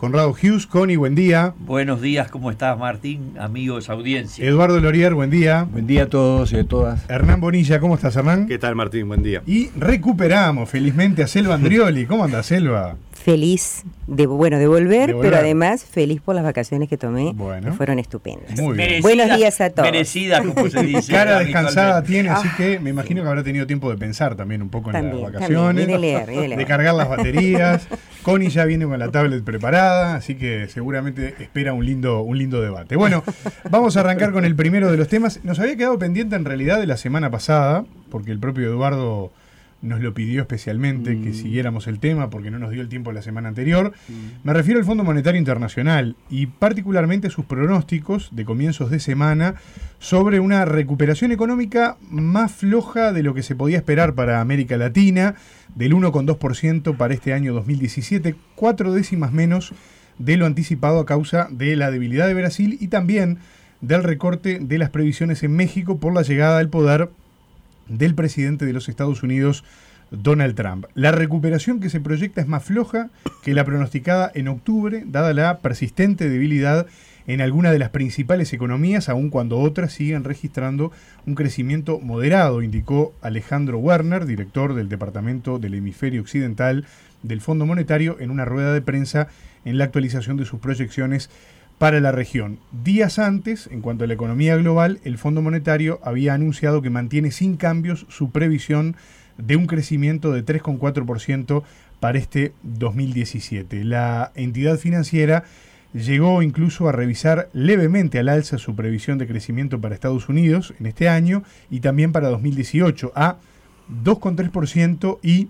Conrado Hughes, Connie, buen día. Buenos días, ¿cómo estás, Martín? Amigos, audiencia. Eduardo Lorier, buen día. Buen día a todos y a todas. Hernán Bonilla, ¿cómo estás, Hernán? ¿Qué tal, Martín? Buen día. Y recuperamos felizmente a Selva Andrioli. ¿Cómo anda, Selva? Feliz de volver, pero además feliz por las vacaciones que tomé, que fueron estupendas. Muy bien. Buenos días a todos. Merecida, como se dice. Cara descansada tiene, así que me imagino que habrá tenido tiempo de pensar también un poco en las vacaciones, y de leer. De cargar las baterías. Connie ya viene con la tablet preparada, así que seguramente espera un lindo debate. Bueno, vamos a arrancar con el primero de los temas. Nos había quedado pendiente en realidad de la semana pasada, porque el propio Eduardo nos lo pidió especialmente que siguiéramos el tema porque no nos dio el tiempo la semana anterior. Me refiero al Fondo Monetario Internacional y particularmente sus pronósticos de comienzos de semana sobre una recuperación económica más floja de lo que se podía esperar para América Latina, del 1,2% para este año 2017, 4 décimas menos de lo anticipado a causa de la debilidad de Brasil y también del recorte de las previsiones en México por la llegada al poder del presidente de los Estados Unidos, Donald Trump. La recuperación que se proyecta es más floja que la pronosticada en octubre, dada la persistente debilidad en alguna de las principales economías, aun cuando otras siguen registrando un crecimiento moderado, indicó Alejandro Werner, director del Departamento del Hemisferio Occidental del Fondo Monetario, en una rueda de prensa en la actualización de sus proyecciones para la región. Días antes, en cuanto a la economía global, el Fondo Monetario había anunciado que mantiene sin cambios su previsión de un crecimiento de 3,4% para este 2017. La entidad financiera llegó incluso a revisar levemente al alza su previsión de crecimiento para Estados Unidos en este año y también para 2018 a 2,3% y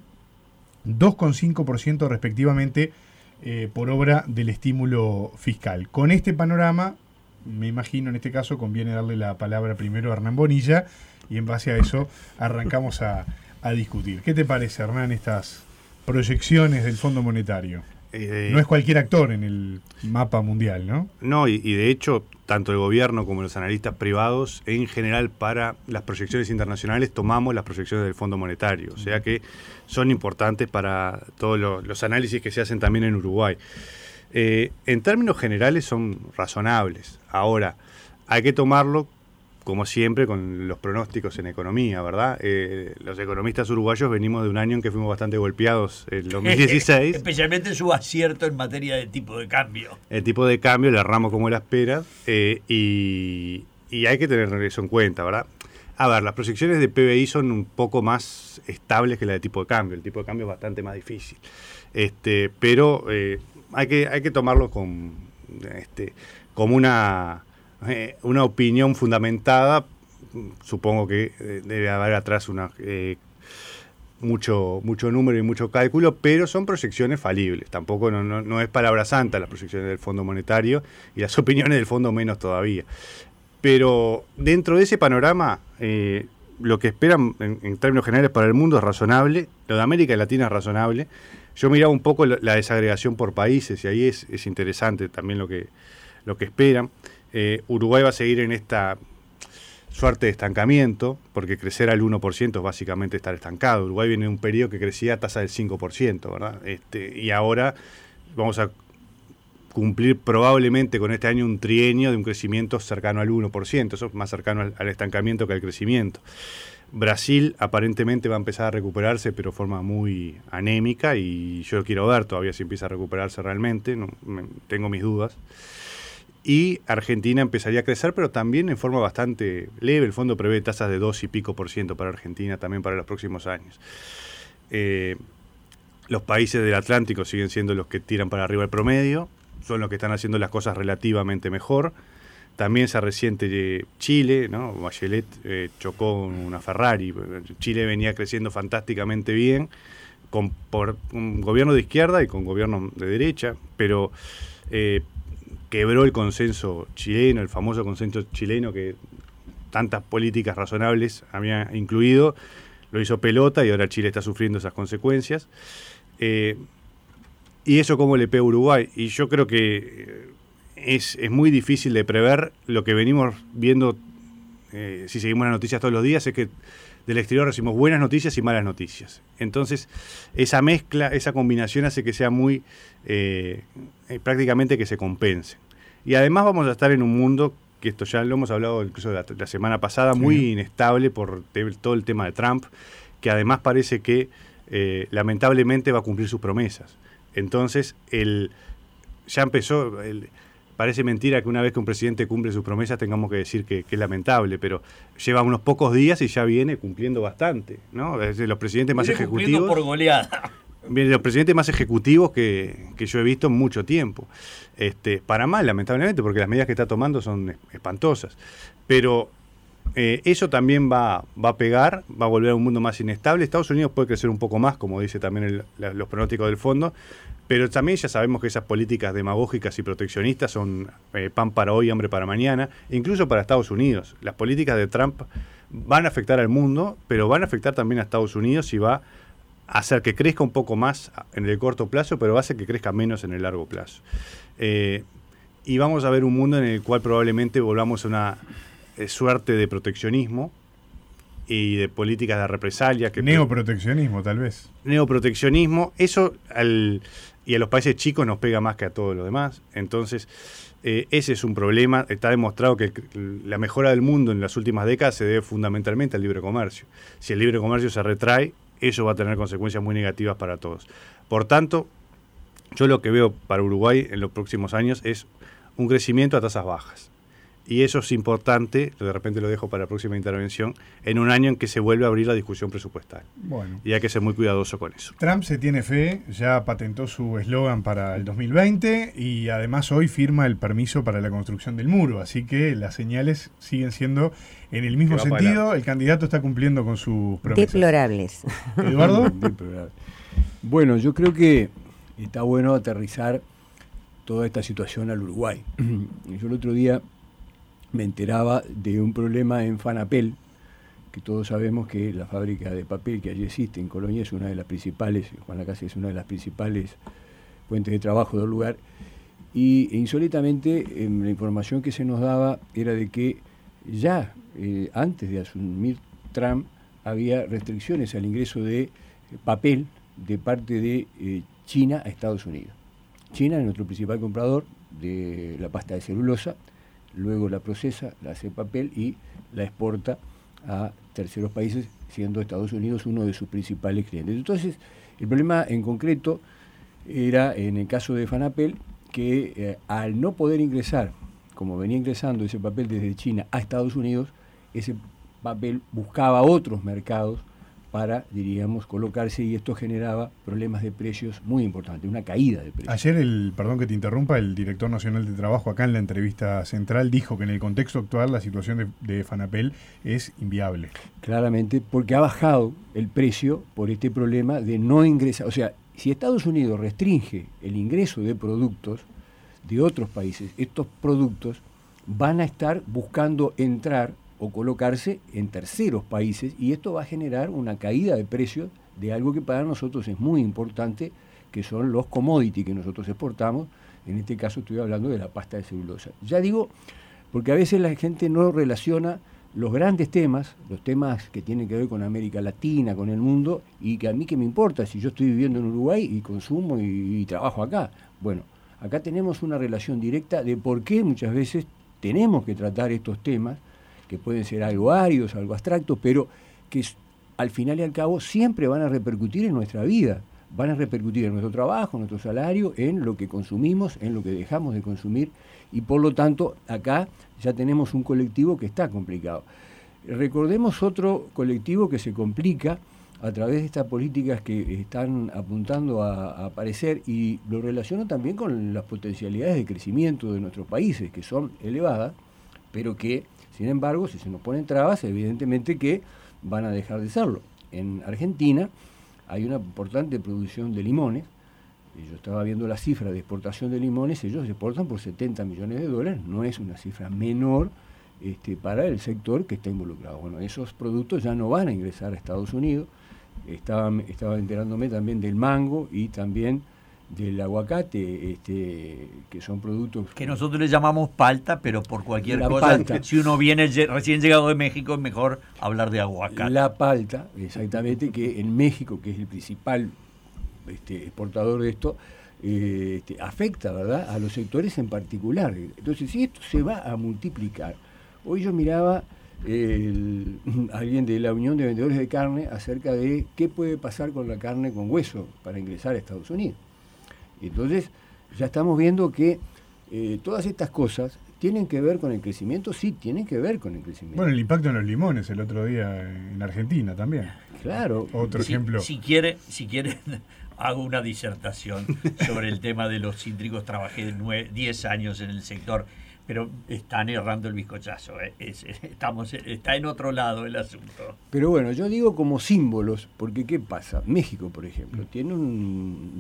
2,5% respectivamente, por obra del estímulo fiscal. Con este panorama, me imagino en este caso conviene darle la palabra primero a Hernán Bonilla y en base a eso arrancamos a discutir. ¿Qué te parece, Hernán, estas proyecciones del Fondo Monetario? No es cualquier actor en el mapa mundial, ¿no? No, y de hecho, tanto el gobierno como los analistas privados, en general para las proyecciones internacionales, tomamos las proyecciones del Fondo Monetario. O sea que son importantes para todos los análisis que se hacen también en Uruguay. En términos generales son razonables. Ahora, hay que tomarlo, como siempre, con los pronósticos en economía, ¿verdad? Los economistas uruguayos venimos de un año en que fuimos bastante golpeados, el 2016. Especialmente su acierto en materia de tipo de cambio. El tipo de cambio le erramos como la espera y hay que tener eso en cuenta, ¿verdad? A ver, las proyecciones de PBI son un poco más estables que la de tipo de cambio. El tipo de cambio es bastante más difícil. Pero hay que tomarlo como una opinión fundamentada. Supongo que debe haber atrás mucho número y mucho cálculo, pero son proyecciones falibles. Tampoco no es palabra santa las proyecciones del Fondo Monetario y las opiniones del Fondo menos todavía. Pero dentro de ese panorama, lo que esperan en términos generales para el mundo es razonable. Lo de América Latina es razonable. Yo miraba un poco la desagregación por países y ahí es interesante también lo que esperan. Uruguay va a seguir en esta suerte de estancamiento, porque crecer al 1% es básicamente estar estancado. Uruguay viene de un periodo que crecía a tasa del 5%, ¿verdad? Y ahora vamos a cumplir probablemente con este año un trienio de un crecimiento cercano al 1%, eso es más cercano al estancamiento que al crecimiento. Brasil aparentemente va a empezar a recuperarse, pero de forma muy anémica, y yo quiero ver todavía si empieza a recuperarse realmente, tengo mis dudas. Y Argentina empezaría a crecer, pero también en forma bastante leve. El fondo prevé tasas de 2 y pico % para Argentina también para los próximos años. Los países del Atlántico siguen siendo los que tiran para arriba el promedio, son los que están haciendo las cosas relativamente mejor. También se resiente Chile, ¿no? Bachelet chocó una Ferrari. Chile venía creciendo fantásticamente bien, por un gobierno de izquierda y con gobierno de derecha, pero quebró el consenso chileno, el famoso consenso chileno que tantas políticas razonables había incluido, lo hizo pelota y ahora Chile está sufriendo esas consecuencias. Y eso cómo le pega a Uruguay. Y yo creo que es muy difícil de prever. Lo que venimos viendo, si seguimos las noticias todos los días, es que del exterior recibimos buenas noticias y malas noticias. Entonces, esa mezcla, esa combinación hace que sea muy, prácticamente que se compense. Y además vamos a estar en un mundo, que esto ya lo hemos hablado incluso la semana pasada, muy inestable por todo el tema de Trump, que además parece que lamentablemente va a cumplir sus promesas. Entonces, ya empezó... Parece mentira que una vez que un presidente cumple sus promesas tengamos que decir que es lamentable, pero lleva unos pocos días y ya viene cumpliendo bastante, ¿no? Es de los presidentes más ejecutivos. Por goleada. Viene de los presidentes más ejecutivos que yo he visto en mucho tiempo. Para mal, lamentablemente, porque las medidas que está tomando son espantosas. Pero eso también va a pegar, va a volver a un mundo más inestable. Estados Unidos puede crecer un poco más, como dice también los pronósticos del fondo. Pero también ya sabemos que esas políticas demagógicas y proteccionistas son pan para hoy, hambre para mañana, incluso para Estados Unidos. Las políticas de Trump van a afectar al mundo, pero van a afectar también a Estados Unidos y va a hacer que crezca un poco más en el corto plazo, pero va a hacer que crezca menos en el largo plazo. Y vamos a ver un mundo en el cual probablemente volvamos a una suerte de proteccionismo y de políticas de represalia. Neoproteccionismo, tal vez. Neoproteccionismo, eso y a los países chicos nos pega más que a todos los demás. Entonces, ese es un problema. Está demostrado que la mejora del mundo en las últimas décadas se debe fundamentalmente al libre comercio. Si el libre comercio se retrae, eso va a tener consecuencias muy negativas para todos. Por tanto, yo lo que veo para Uruguay en los próximos años es un crecimiento a tasas bajas. Y eso es importante, de repente lo dejo para la próxima intervención, en un año en que se vuelve a abrir la discusión presupuestaria. Bueno. Y hay que ser muy cuidadoso con eso. Trump se tiene fe, ya patentó su eslogan para el 2020 y además hoy firma el permiso para la construcción del muro. Así que las señales siguen siendo en el mismo sentido. El candidato está cumpliendo con sus promesas. Deplorables. ¿Eduardo? Deplorables. Bueno, yo creo que está bueno aterrizar toda esta situación al Uruguay. Yo el otro día me enteraba de un problema en Fanapel, que todos sabemos que la fábrica de papel que allí existe en Colonia es una de las principales, Juan Lacase es una de las principales fuentes de trabajo del lugar, y insólitamente la información que se nos daba era de que ya antes de asumir Trump había restricciones al ingreso de papel de parte de China a Estados Unidos. China es nuestro principal comprador de la pasta de celulosa, luego la procesa, la hace papel y la exporta a terceros países, siendo Estados Unidos uno de sus principales clientes. Entonces, el problema en concreto era, en el caso de Fanapel, que al no poder ingresar, como venía ingresando ese papel desde China a Estados Unidos, ese papel buscaba otros mercados para, diríamos, colocarse, y esto generaba problemas de precios muy importantes, una caída de precios. Ayer, perdón que te interrumpa, el director nacional de trabajo acá en la entrevista central dijo que en el contexto actual la situación de Fanapel es inviable. Claramente, porque ha bajado el precio por este problema de no ingresar. O sea, si Estados Unidos restringe el ingreso de productos de otros países, estos productos van a estar buscando entrar o colocarse en terceros países, y esto va a generar una caída de precios de algo que para nosotros es muy importante, que son los commodities que nosotros exportamos. En este caso estoy hablando de la pasta de celulosa. Ya digo, porque a veces la gente no relaciona los grandes temas, los temas que tienen que ver con América Latina, con el mundo, y que a mí qué me importa si yo estoy viviendo en Uruguay y consumo y trabajo acá. Bueno, acá tenemos una relación directa de por qué muchas veces tenemos que tratar estos temas, que pueden ser algo áridos, algo abstractos, pero que al final y al cabo siempre van a repercutir en nuestra vida, van a repercutir en nuestro trabajo, en nuestro salario, en lo que consumimos, en lo que dejamos de consumir, y por lo tanto acá ya tenemos un colectivo que está complicado. Recordemos otro colectivo que se complica a través de estas políticas que están apuntando a aparecer, y lo relaciono también con las potencialidades de crecimiento de nuestros países, que son elevadas, pero que sin embargo, si se nos ponen trabas, evidentemente que van a dejar de serlo. En Argentina hay una importante producción de limones. Yo estaba viendo la cifra de exportación de limones, ellos exportan por $70 millones, no es una cifra menor para el sector que está involucrado. Bueno, esos productos ya no van a ingresar a Estados Unidos. Estaba enterándome también del mango y también del aguacate, que son productos... Que nosotros le llamamos palta, pero por cualquier cosa, palta. Si uno viene recién llegado de México, es mejor hablar de aguacate. La palta, exactamente, que en México, que es el principal exportador de esto, afecta, ¿verdad?, a los sectores en particular. Entonces, si esto se va a multiplicar, hoy yo miraba alguien de la Unión de Vendedores de Carne acerca de qué puede pasar con la carne con hueso para ingresar a Estados Unidos. Entonces, ya estamos viendo que todas estas cosas tienen que ver con el crecimiento, sí, tienen que ver con el crecimiento. Bueno, el impacto en los limones el otro día en Argentina también. Claro. Otro ejemplo. Si quieren, hago una disertación sobre el tema de los cítricos. Trabajé 10 años en el sector, pero están errando el bizcochazo. Está en otro lado el asunto. Pero bueno, yo digo como símbolos, porque ¿qué pasa? México, por ejemplo, tiene una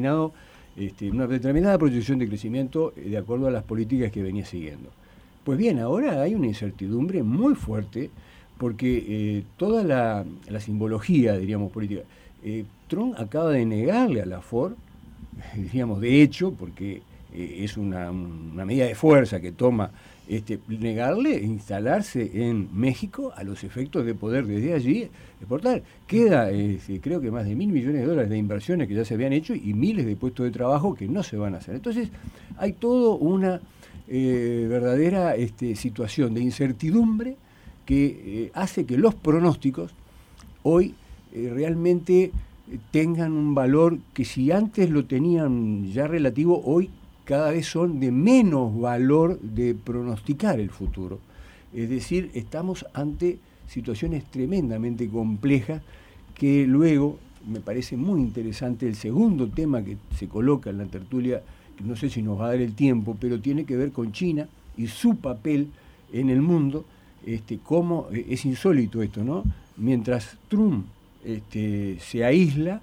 determinada proyección de crecimiento de acuerdo a las políticas que venía siguiendo. Pues bien, ahora hay una incertidumbre muy fuerte porque toda la simbología, diríamos, política, Trump acaba de negarle a la Ford, diríamos, de hecho, porque es una medida de fuerza que toma, negarle instalarse en México a los efectos de poder desde allí exportar. Queda, creo que más de $1.000 millones de inversiones que ya se habían hecho y miles de puestos de trabajo que no se van a hacer. Entonces, hay toda una verdadera situación de incertidumbre que hace que los pronósticos hoy realmente tengan un valor que si antes lo tenían ya relativo, hoy cada vez son de menos valor de pronosticar el futuro. Es decir, estamos ante situaciones tremendamente complejas que luego, me parece muy interesante el segundo tema que se coloca en la tertulia, que no sé si nos va a dar el tiempo, pero tiene que ver con China y su papel en el mundo. Cómo es insólito esto, ¿no? Mientras Trump se aísla,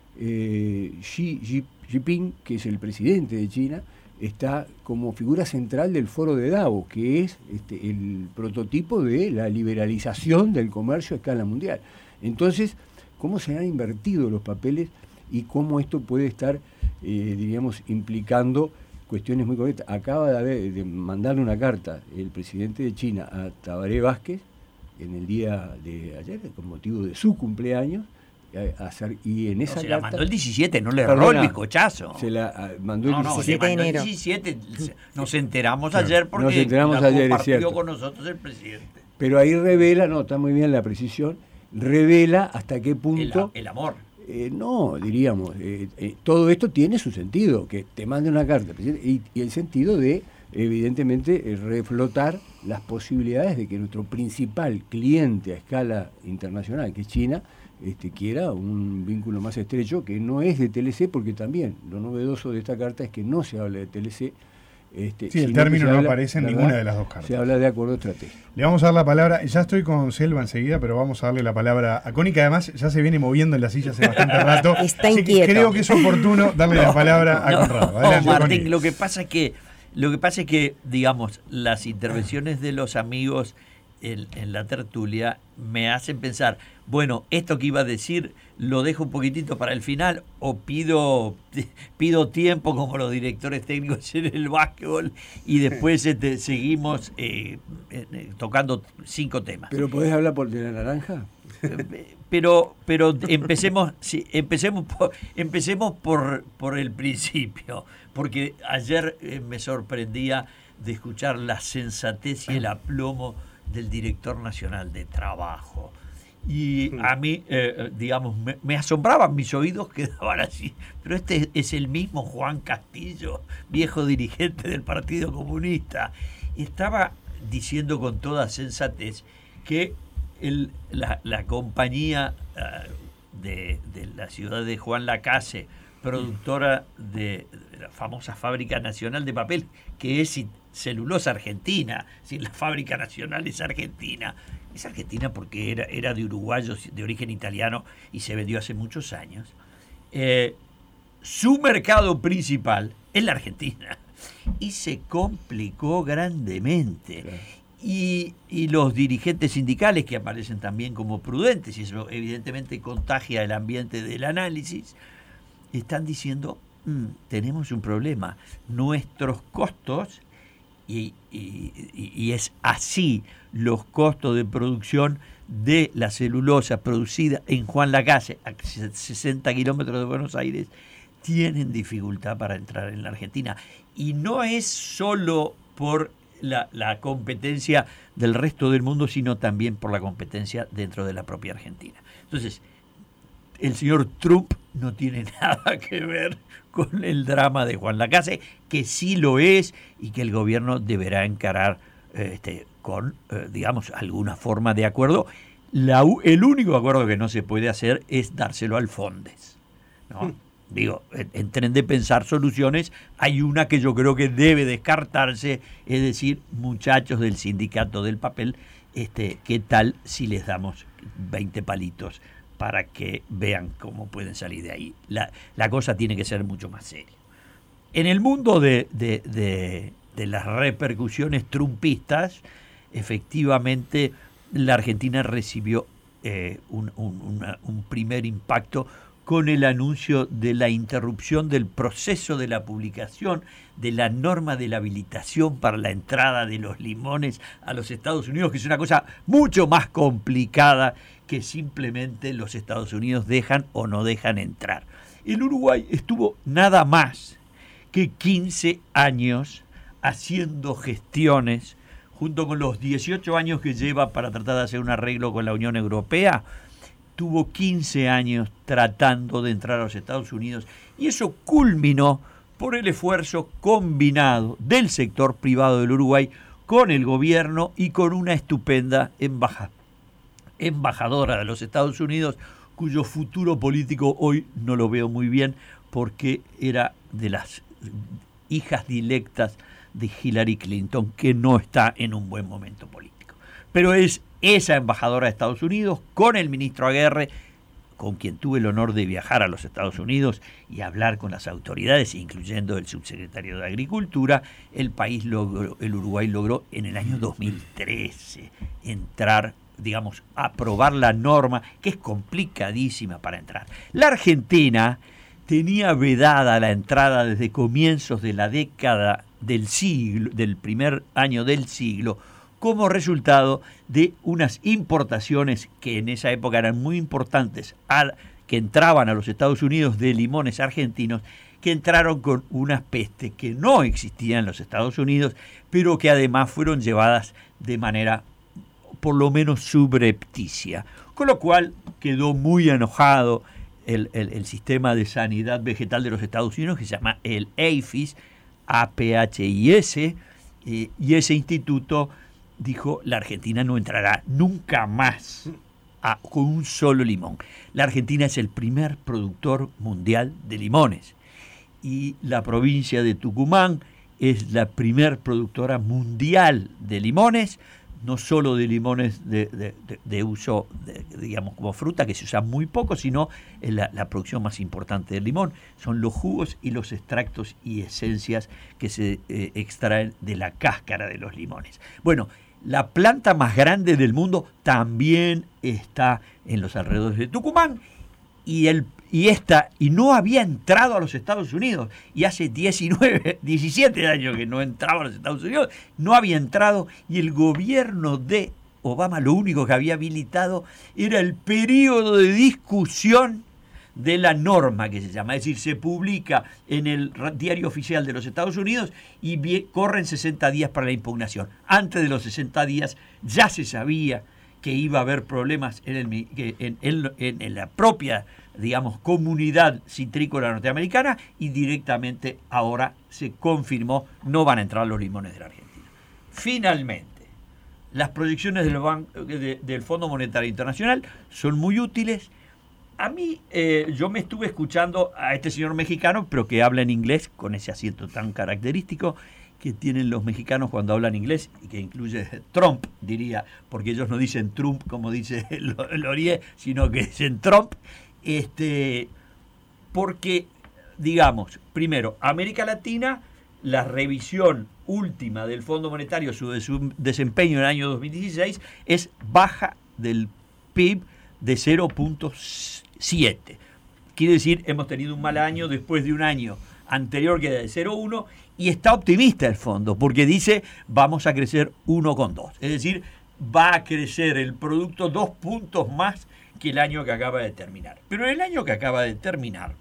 Xi Jinping, que es el presidente de China, está como figura central del foro de Davos, que es el prototipo de la liberalización del comercio a escala mundial. Entonces, ¿cómo se han invertido los papeles y cómo esto puede estar, diríamos, implicando cuestiones muy concretas? Acaba de mandarle una carta el presidente de China a Tabaré Vázquez en el día de ayer, con motivo de su cumpleaños, y en esa se carta, la mandó el 17, no le erró el bizcochazo. Se la mandó el 17 de enero. El 17, nos enteramos ayer porque nos enteramos la ayer, compartió es cierto, con nosotros el presidente. Pero ahí revela, está muy bien la precisión, revela hasta qué punto... El amor. No, diríamos, todo esto tiene su sentido, que te mande una carta, y el sentido de, evidentemente, reflotar las posibilidades de que nuestro principal cliente a escala internacional, que es China, quiera un vínculo más estrecho, que no es de TLC, porque también lo novedoso de esta carta es que no se habla de TLC. Sí, el término no aparece en ninguna de las dos cartas. Se habla de acuerdo estratégico. Le vamos a dar la palabra, ya estoy con Selva enseguida, pero vamos a darle la palabra a Connie, que además ya se viene moviendo en la silla hace bastante rato. Está inquieto. Creo que es oportuno darle la palabra a Conrado. Adelante, Martín, Connie. lo que pasa es que, digamos, las intervenciones de los amigos en la tertulia me hacen pensar, bueno, esto que iba a decir lo dejo un poquitito para el final o pido tiempo como los directores técnicos en el básquetbol y después seguimos tocando 5 temas. ¿Pero podés hablar de la naranja? Pero empecemos por el principio, porque ayer me sorprendía de escuchar la sensatez y el aplomo del director nacional de trabajo. Y a mí, digamos, me asombraban, mis oídos quedaban así. Pero este es el mismo Juan Castillo, viejo dirigente del Partido Comunista. Estaba diciendo con toda sensatez que la compañía de la ciudad de Juan Lacase, productora de la famosa Fábrica Nacional de Papel, que es Celulosa Argentina, si la Fábrica Nacional es argentina porque era de uruguayos de origen italiano y se vendió hace muchos años. Su mercado principal es la Argentina y se complicó grandemente. Claro. Y los dirigentes sindicales, que aparecen también como prudentes, y eso evidentemente contagia el ambiente del análisis, están diciendo tenemos un problema. Nuestros costos, y es así, los costos de producción de la celulosa producida en Juan Lacase, a 60 kilómetros de Buenos Aires, tienen dificultad para entrar en la Argentina. Y no es solo por la competencia del resto del mundo, sino también por la competencia dentro de la propia Argentina. Entonces, el señor Trump no tiene nada que ver con el drama de Juan Lacase, que sí lo es y que el gobierno deberá encarar con, digamos, alguna forma de acuerdo. El único acuerdo que no se puede hacer es dárselo al Fondes, ¿no? Digo, en tren de pensar soluciones, hay una que yo creo que debe descartarse, es decir, muchachos del sindicato del papel, ¿qué tal si les damos 20 palitos para que vean cómo pueden salir de ahí? La cosa tiene que ser mucho más seria. En el mundo de las repercusiones trumpistas, efectivamente, la Argentina recibió un primer impacto con el anuncio de la interrupción del proceso de la publicación de la norma de la habilitación para la entrada de los limones a los Estados Unidos, que es una cosa mucho más complicada que simplemente los Estados Unidos dejan o no dejan entrar. El Uruguay estuvo nada más que 15 años haciendo gestiones, junto con los 18 años que lleva para tratar de hacer un arreglo con la Unión Europea. Tuvo 15 años tratando de entrar a los Estados Unidos, y eso culminó por el esfuerzo combinado del sector privado del Uruguay con el gobierno y con una estupenda embajadora de los Estados Unidos, cuyo futuro político hoy no lo veo muy bien, porque era de las hijas directas de Hillary Clinton, que no está en un buen momento político. Pero es esa embajadora de Estados Unidos, con el ministro Aguerre, con quien tuve el honor de viajar a los Estados Unidos y hablar con las autoridades, incluyendo el subsecretario de Agricultura, el Uruguay logró en el año 2013 entrar, digamos, aprobar la norma, que es complicadísima para entrar. La Argentina tenía vedada la entrada desde comienzos de la década del siglo, del primer año del siglo, como resultado de unas importaciones que en esa época eran muy importantes, que entraban a los Estados Unidos de limones argentinos, que entraron con unas pestes que no existían en los Estados Unidos, pero que además fueron llevadas de manera por lo menos subrepticia, con lo cual quedó muy enojado el sistema de sanidad vegetal de los Estados Unidos, que se llama el APHIS, APHIS, y ese instituto dijo: la Argentina no entrará nunca más con un solo limón. La Argentina es el primer productor mundial de limones, y la provincia de Tucumán es la primer productora mundial de limones, no solo de limones de uso, digamos, como fruta, que se usa muy poco, sino la producción más importante del limón son los jugos y los extractos y esencias que se extraen de la cáscara de los limones. Bueno, la planta más grande del mundo también está en los alrededores de Tucumán, y no había entrado a los Estados Unidos, y hace 17 años que no entraba a los Estados Unidos, no había entrado, y el gobierno de Obama lo único que había habilitado era el periodo de discusión de la norma, que se llama, es decir, se publica en el diario oficial de los Estados Unidos y corren 60 días para la impugnación. Antes de los 60 días ya se sabía que iba a haber problemas en la propia, digamos, comunidad citrícola norteamericana, y directamente ahora se confirmó: no van a entrar los limones de la Argentina. Finalmente, las proyecciones del Fondo Monetario Internacional son muy útiles. A mí, yo me estuve escuchando a este señor mexicano, pero que habla en inglés, con ese acento tan característico que tienen los mexicanos cuando hablan inglés, y que incluye Trump, diría, porque ellos no dicen Trump como dice Lorie, sino que dicen Trump, porque, digamos, primero, América Latina, la revisión última del Fondo Monetario sobre su desempeño en el año 2016 es baja del PIB de 0.7. Quiere decir, hemos tenido un mal año después de un año anterior que era de 0,1, y está optimista el fondo, porque dice vamos a crecer 1,2. Es decir, va a crecer el producto 2 puntos más que el año que acaba de terminar. Pero en el año que acaba de terminar,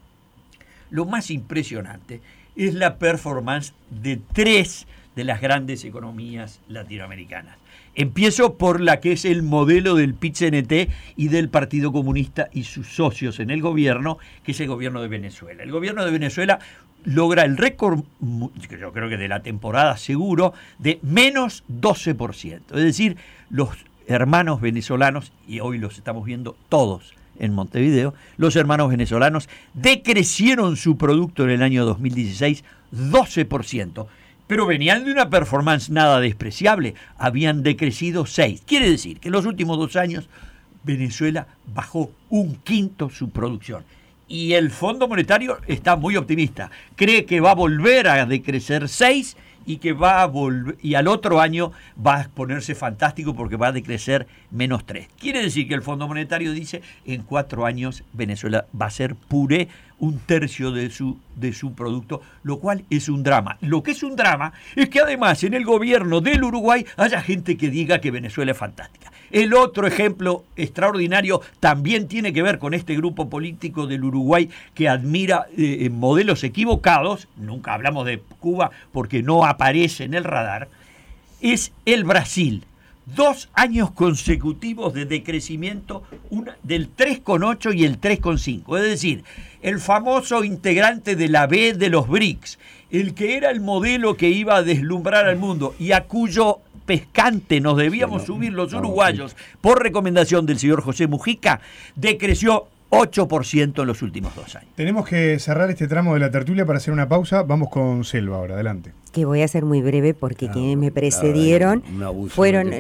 lo más impresionante es la performance de 3 de las grandes economías latinoamericanas. Empiezo por la que es el modelo del PIT-CNT y del Partido Comunista y sus socios en el gobierno, que es el gobierno de Venezuela. El gobierno de Venezuela logra el récord, yo creo que de la temporada seguro, de menos 12%. Es decir, los hermanos venezolanos, y hoy los estamos viendo todos en Montevideo, los hermanos venezolanos decrecieron su producto en el año 2016 12%. Pero venían de una performance nada despreciable, habían decrecido 6. Quiere decir que en los últimos 2 años Venezuela bajó 1/5 su producción. Y el Fondo Monetario está muy optimista, cree que va a volver a decrecer 6 y que va a volver, y al otro año va a ponerse fantástico porque va a decrecer menos 3. Quiere decir que el Fondo Monetario dice en 4 años Venezuela va a ser puré 1/3 de su producto, lo cual es un drama. Lo que es un drama es que además en el gobierno del Uruguay haya gente que diga que Venezuela es fantástica. El otro ejemplo extraordinario también tiene que ver con este grupo político del Uruguay que admira modelos equivocados, nunca hablamos de Cuba porque no aparece en el radar, es el Brasil. 2 años consecutivos de decrecimiento del 3,8 y el 3,5. Es decir, el famoso integrante de la B de los BRICS, el que era el modelo que iba a deslumbrar al mundo y a cuyo pescante nos debíamos subir los uruguayos por recomendación del señor José Mujica, decreció 8% en los últimos 2 años. Tenemos que cerrar este tramo de la tertulia para hacer una pausa. Vamos con Selva ahora, adelante. Que voy a ser muy breve porque quienes me precedieron fueron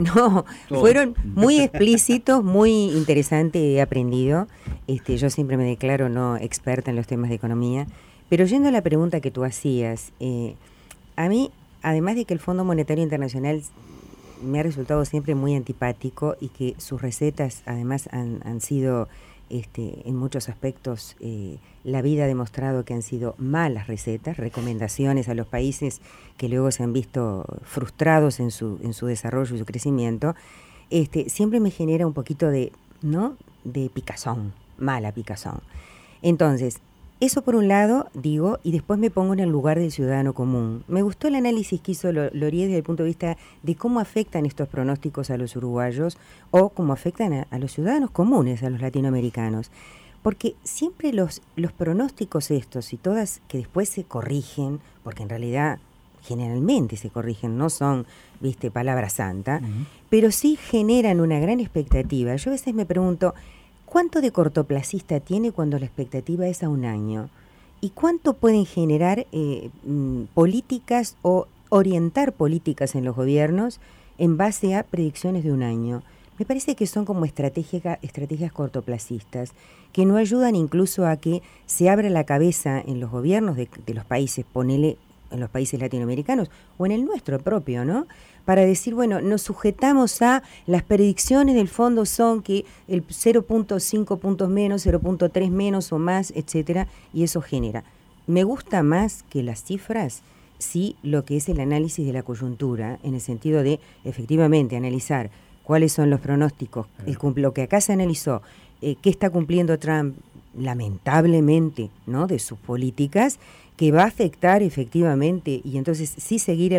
muy explícitos, muy interesante, he aprendido. Yo siempre me declaro no experta en los temas de economía, pero yendo a la pregunta que tú hacías, a mí, además de que el Fondo Monetario Internacional me ha resultado siempre muy antipático y que sus recetas además han sido en muchos aspectos la vida ha demostrado que han sido malas recetas, recomendaciones a los países que luego se han visto frustrados en su desarrollo y su crecimiento, siempre me genera un poquito de picazón, mala picazón. Entonces, eso por un lado, digo, y después me pongo en el lugar del ciudadano común. Me gustó el análisis que hizo Lorie desde el punto de vista de cómo afectan estos pronósticos a los uruguayos o cómo afectan a los ciudadanos comunes, a los latinoamericanos. Porque siempre los pronósticos estos y todas que después se corrigen, porque en realidad generalmente se corrigen, no son, palabra santa, pero sí generan una gran expectativa. Yo a veces me pregunto, ¿cuánto de cortoplacista tiene cuando la expectativa es a 1 año? ¿Y cuánto pueden generar políticas o orientar políticas en los gobiernos en base a predicciones de 1 año? Me parece que son como estrategias cortoplacistas que no ayudan incluso a que se abra la cabeza en los gobiernos de los países, ponele en los países latinoamericanos o en el nuestro propio, ¿no? Para decir, bueno, nos sujetamos a las predicciones del fondo son que el 0.5 puntos menos, 0.3 menos o más, etcétera, y eso genera. Me gusta más que las cifras, sí, lo que es el análisis de la coyuntura, en el sentido de, efectivamente, analizar cuáles son los pronósticos, lo que acá se analizó, qué está cumpliendo Trump, lamentablemente, ¿no?, de sus políticas, que va a afectar efectivamente, y entonces sí seguir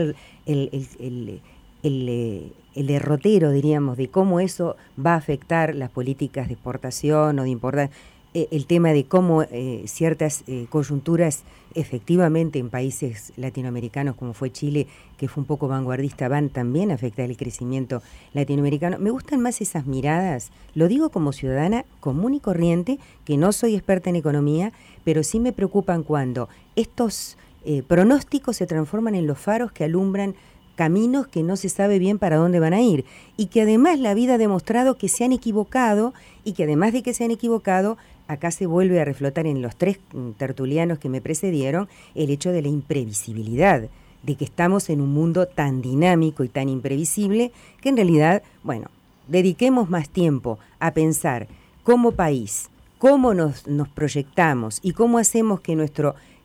el derrotero, diríamos, de cómo eso va a afectar las políticas de exportación o de importar, el tema de cómo ciertas coyunturas efectivamente en países latinoamericanos como fue Chile, que fue un poco vanguardista, van también a afectar el crecimiento latinoamericano. Me gustan más esas miradas, lo digo como ciudadana común y corriente, que no soy experta en economía, pero sí me preocupan cuando estos pronósticos se transforman en los faros que alumbran caminos que no se sabe bien para dónde van a ir y que además la vida ha demostrado que se han equivocado y que además de que se han equivocado, acá se vuelve a reflotar en los 3 tertulianos que me precedieron el hecho de la imprevisibilidad, de que estamos en un mundo tan dinámico y tan imprevisible que en realidad, bueno, dediquemos más tiempo a pensar como país, cómo nos proyectamos y cómo hacemos que nuestro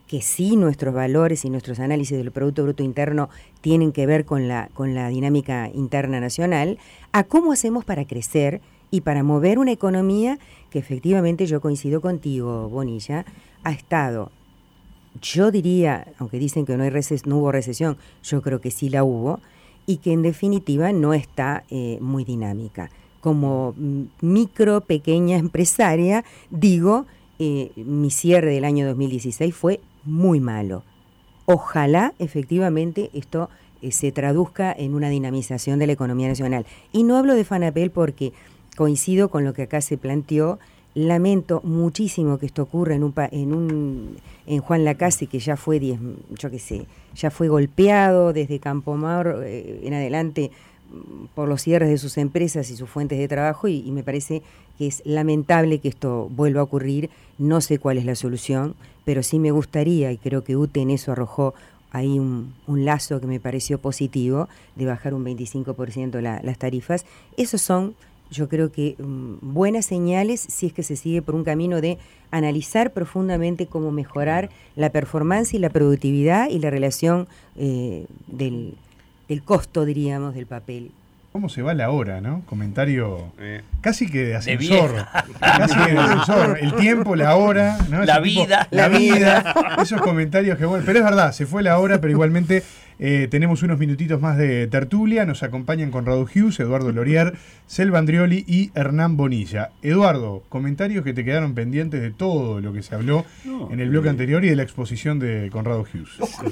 que sí nuestros valores y nuestros análisis del Producto Bruto Interno tienen que ver con la dinámica interna nacional, a cómo hacemos para crecer y para mover una economía que efectivamente, yo coincido contigo, Bonilla, ha estado, yo diría, aunque dicen que no hubo recesión, yo creo que sí la hubo, y que en definitiva no está muy dinámica. Como pequeña empresaria, digo, mi cierre del año 2016 fue muy malo. Ojalá efectivamente esto se traduzca en una dinamización de la economía nacional. Y no hablo de FANAPEL porque coincido con lo que acá se planteó. Lamento muchísimo que esto ocurra en Juan Lacase, que ya fue ya fue golpeado desde Campomar en adelante por los cierres de sus empresas y sus fuentes de trabajo, y me parece que es lamentable que esto vuelva a ocurrir. No sé cuál es la solución, pero sí me gustaría, y creo que UTE en eso arrojó ahí un lazo que me pareció positivo, de bajar un 25% las tarifas. Esos son, yo creo que buenas señales si es que se sigue por un camino de analizar profundamente cómo mejorar la performance y la productividad y la relación del costo, diríamos, del papel. ¿Cómo se va la hora, no? Comentario casi que de ascensor. Casi que de ascensor. El tiempo, la hora, ¿no? La vida. La vida. Esos comentarios que, bueno, pero es verdad, se fue la hora, pero igualmente tenemos unos minutitos más de tertulia. Nos acompañan Conrado Hughes, Eduardo Lorier, Selva Andrioli y Hernán Bonilla. Eduardo, comentarios que te quedaron pendientes de todo lo que se habló en el bloque anterior y de la exposición de Conrado Hughes.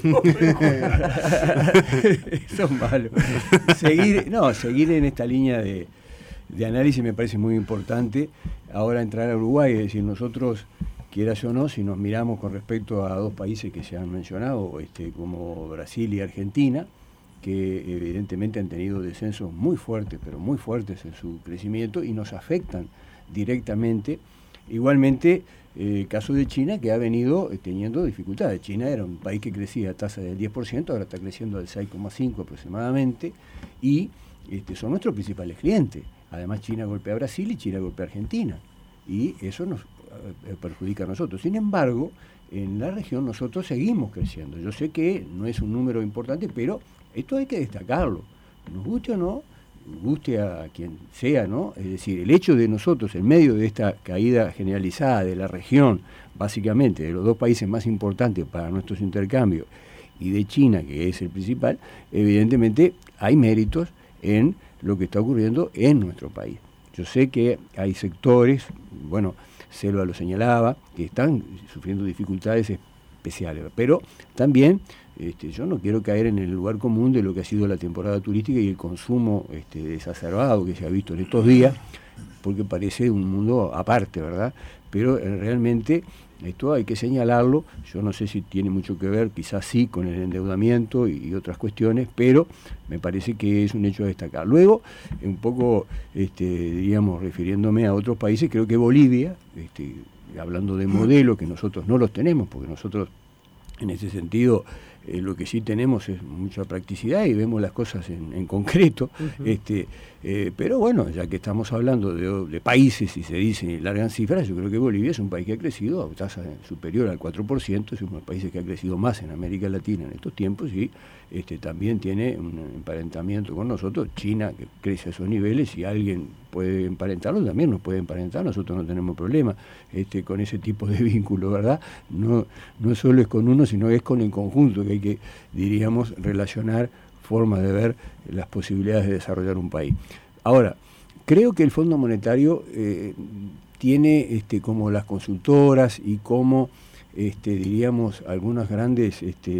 Son malos. Seguir en esta línea de análisis me parece muy importante. Ahora entrar a Uruguay, es decir, nosotros, quieras o no, si nos miramos con respecto a dos países que se han mencionado, como Brasil y Argentina, que evidentemente han tenido descensos muy fuertes, pero muy fuertes en su crecimiento y nos afectan directamente. Igualmente, el caso de China, que ha venido teniendo dificultades. China era un país que crecía a tasa del 10%, ahora está creciendo al 6,5% aproximadamente, y son nuestros principales clientes. Además, China golpea a Brasil y China golpea a Argentina, y eso nos perjudica a nosotros. Sin embargo, en la región nosotros seguimos creciendo. Yo sé que no es un número importante, pero esto hay que destacarlo. Nos guste o no, guste a quien sea, ¿no? Es decir, el hecho de nosotros, en medio de esta caída generalizada de la región, básicamente de los dos países más importantes para nuestros intercambios, y de China, que es el principal, evidentemente hay méritos en lo que está ocurriendo en nuestro país. Yo sé que hay sectores, bueno, Selva lo señalaba, que están sufriendo dificultades especiales, pero también yo no quiero caer en el lugar común de lo que ha sido la temporada turística y el consumo exacerbado que se ha visto en estos días, porque parece un mundo aparte, ¿verdad? Pero realmente esto hay que señalarlo. Yo no sé si tiene mucho que ver, quizás sí, con el endeudamiento y otras cuestiones, pero me parece que es un hecho a destacar. Luego, un poco, diríamos, refiriéndome a otros países, creo que Bolivia, hablando de modelo, que nosotros no los tenemos, porque nosotros, en ese sentido, lo que sí tenemos es mucha practicidad y vemos las cosas en concreto, pero bueno, ya que estamos hablando de países y se dicen largan cifras, yo creo que Bolivia es un país que ha crecido a tasa superior al 4%, es uno de los países que ha crecido más en América Latina en estos tiempos y también tiene un emparentamiento con nosotros. China, que crece a esos niveles, si alguien puede emparentarlo, también nos puede emparentar, nosotros no tenemos problema con ese tipo de vínculo, ¿verdad? No solo es con uno, sino es con el conjunto, que hay que, diríamos, relacionar formas de ver las posibilidades de desarrollar un país. Ahora, creo que el Fondo Monetario tiene como las consultoras y como diríamos algunas grandes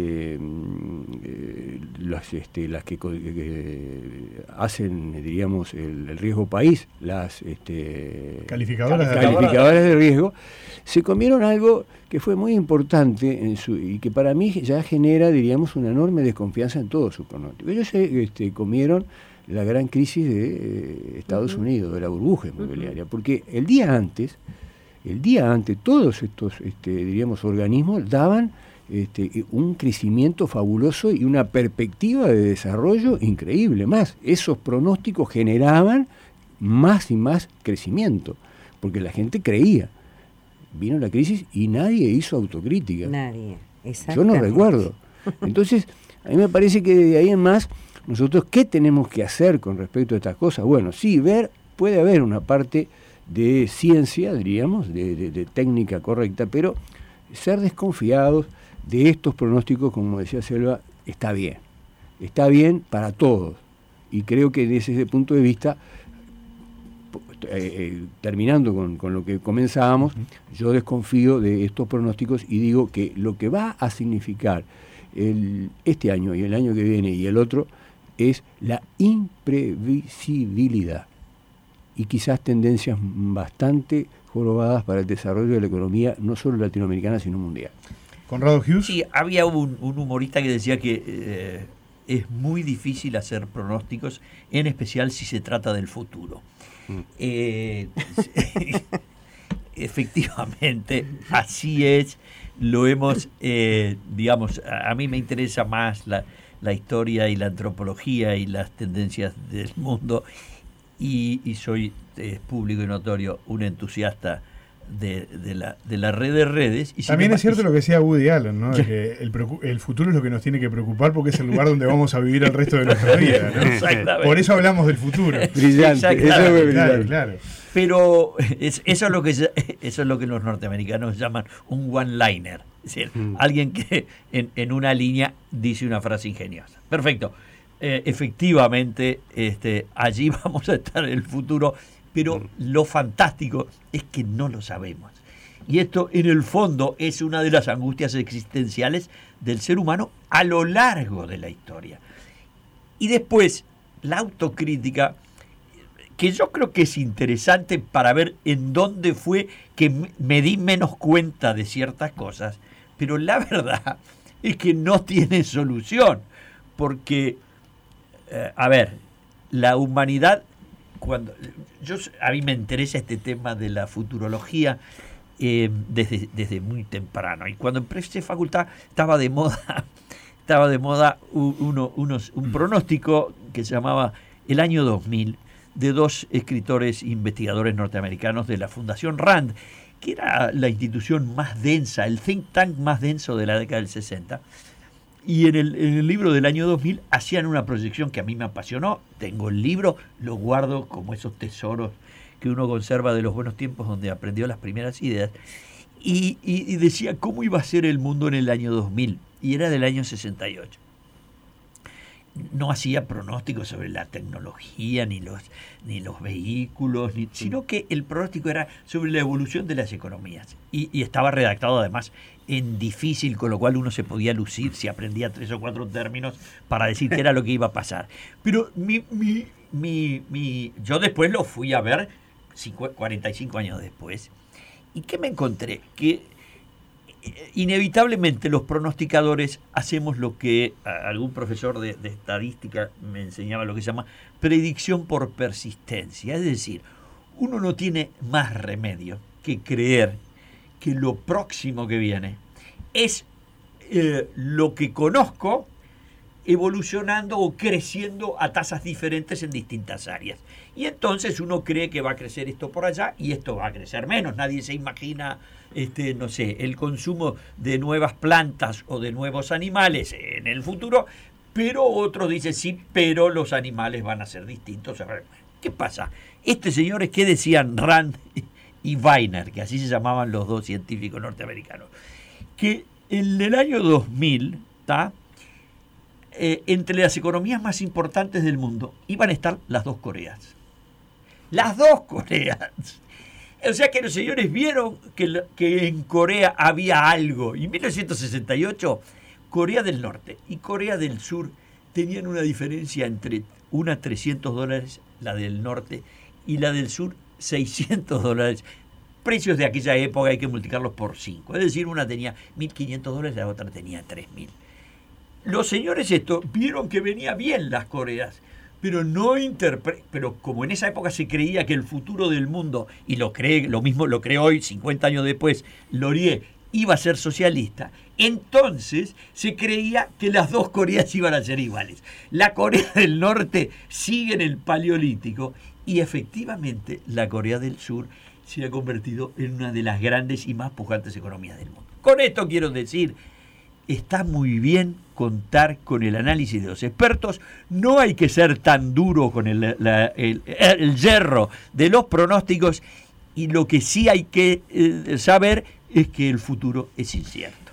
las que hacen, diríamos, el riesgo país, las calificadoras de riesgo, se comieron algo que fue muy importante y que para mí ya genera, diríamos, una enorme desconfianza en todo su pronóstico. Ellos comieron la gran crisis de Estados Unidos, de la burbuja inmobiliaria, porque el día antes todos estos, diríamos, organismos daban un crecimiento fabuloso y una perspectiva de desarrollo increíble. Más, esos pronósticos generaban más y más crecimiento, porque la gente creía. Vino la crisis y nadie hizo autocrítica. Nadie. Yo no recuerdo. Entonces, a mí me parece que de ahí en más, nosotros, ¿qué tenemos que hacer con respecto a estas cosas? Bueno, sí, puede haber una parte de ciencia, diríamos, de técnica correcta, pero ser desconfiados de estos pronósticos, como decía Selva, está bien para todos. Y creo que desde ese punto de vista, terminando con lo que comenzábamos, yo desconfío de estos pronósticos y digo que lo que va a significar este año y el año que viene y el otro es la imprevisibilidad y quizás tendencias bastante jorobadas para el desarrollo de la economía, no solo latinoamericana, sino mundial. Conrado Hughes. Sí, había un humorista que decía que es muy difícil hacer pronósticos, en especial si se trata del futuro. Efectivamente, así es. Lo hemos, digamos, a mí me interesa más la historia y la antropología y las tendencias del mundo, y soy público y notorio un entusiasta de la red de redes. Y también es cierto lo que decía Woody Allen, ¿no? Que el futuro es lo que nos tiene que preocupar porque es el lugar donde vamos a vivir el resto de nuestra vida, ¿no? Exactamente. Por eso hablamos del futuro. Brillante, eso es brillante. Claro. Pero eso es lo que los norteamericanos llaman un one-liner. Es decir, alguien que en una línea dice una frase ingeniosa. Perfecto. Efectivamente, allí vamos a estar en el futuro, pero lo fantástico es que no lo sabemos. Y esto, en el fondo, es una de las angustias existenciales del ser humano a lo largo de la historia. Y después, la autocrítica, que yo creo que es interesante para ver en dónde fue que me di menos cuenta de ciertas cosas, pero la verdad es que no tiene solución, porque, la humanidad, a mí me interesa este tema de la futurología desde muy temprano, y cuando empecé facultad estaba de moda un pronóstico que se llamaba El año 2000, de dos escritores investigadores norteamericanos de la Fundación Rand, que era la institución más densa, el think tank más denso de la década del 60. Y en el libro del año 2000 hacían una proyección que a mí me apasionó. Tengo el libro, lo guardo como esos tesoros que uno conserva de los buenos tiempos donde aprendió las primeras ideas. Y decía cómo iba a ser el mundo en el año 2000. Y era del año 68. No hacía pronósticos sobre la tecnología, ni los vehículos, sino que el pronóstico era sobre la evolución de las economías. Y estaba redactado además en difícil, con lo cual uno se podía lucir si aprendía 3 o 4 términos para decir qué era lo que iba a pasar. Pero yo después lo fui a ver 45 años después. ¿Y qué me encontré? Que inevitablemente los pronosticadores hacemos lo que algún profesor de estadística me enseñaba, lo que se llama predicción por persistencia. Es decir, uno no tiene más remedio que creer que lo próximo que viene es lo que conozco evolucionando o creciendo a tasas diferentes en distintas áreas. Y entonces uno cree que va a crecer esto por allá y esto va a crecer menos. Nadie se imagina, no sé, el consumo de nuevas plantas o de nuevos animales en el futuro, pero otros dicen sí, pero los animales van a ser distintos. ¿Qué pasa? Señores, ¿qué decían Rand y Weiner, que así se llamaban los dos científicos norteamericanos? Que en el año 2000, entre las economías más importantes del mundo iban a estar las dos Coreas. Las dos Coreas. O sea que los señores vieron que en Corea había algo. Y en 1968, Corea del Norte y Corea del Sur tenían una diferencia entre una $300, la del norte, y la del sur $600. Precios de aquella época hay que multiplicarlos por 5. Es decir, una tenía $1.500, la otra tenía $3.000. Los señores vieron que venía bien las Coreas, pero pero como en esa época se creía que el futuro del mundo, y lo mismo lo cree hoy, 50 años después, Laurier, iba a ser socialista, entonces se creía que las dos Coreas iban a ser iguales. La Corea del Norte sigue en el Paleolítico y efectivamente la Corea del Sur se ha convertido en una de las grandes y más pujantes economías del mundo. Con esto quiero decir está muy bien contar con el análisis de los expertos, no hay que ser tan duro con el hierro de los pronósticos, y lo que sí hay que saber es que el futuro es incierto.